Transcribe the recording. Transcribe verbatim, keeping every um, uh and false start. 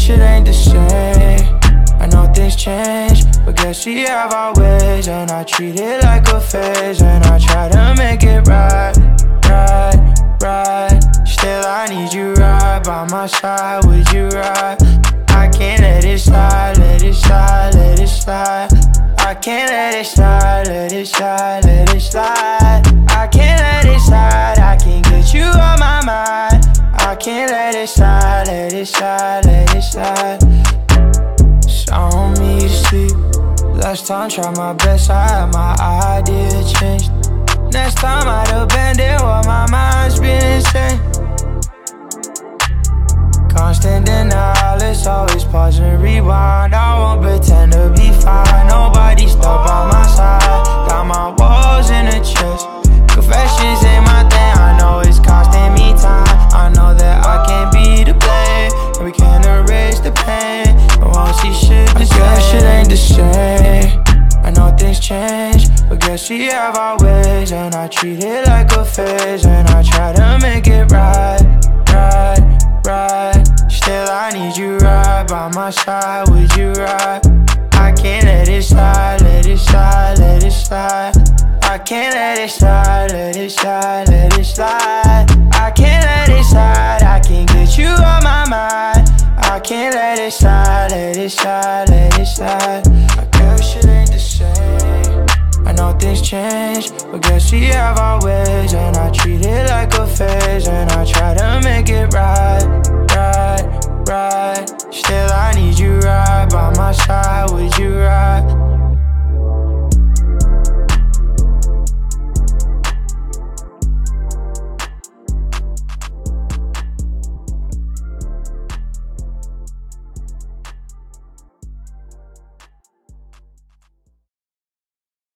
shit ain't the same. I know things change, but guess she have our ways. And I treat it like a phase, and I try to make it right, right, right. Still I need you right by my side, would you ride? I can't let it slide, let it slide, let it slide. I can't let it slide, let it slide, let it slide. I can't let it slide, I can't get you on my mind. I can't let it slide, let it slide, let it slide. On me to sleep. Last time, tried my best, I had my idea changed. Next time, I'd abandon what my mind's been insane. Constant denial, it's always pause and rewind. I won't pretend to be fine. Nobody stop by my side. Got my walls in a chest. Confessions ain't my thing. I know it's costing me time. I know that I can't be to blame, and we can't erase the pain. But once she shit the same, I guess shit ain't the same. I know things change, but guess she have our ways. And I treat it like a phase, and I try to make it right, right, right. Still I need you right by my side, would you ride? I can't let it slide, let it slide, let it slide. I can't let it slide, let it slide, let it slide. I can't let it slide, I can't get you on my mind. I can't let it slide, let it slide, let it slide. I guess shit ain't the same. I know things change, but guess we have our ways. And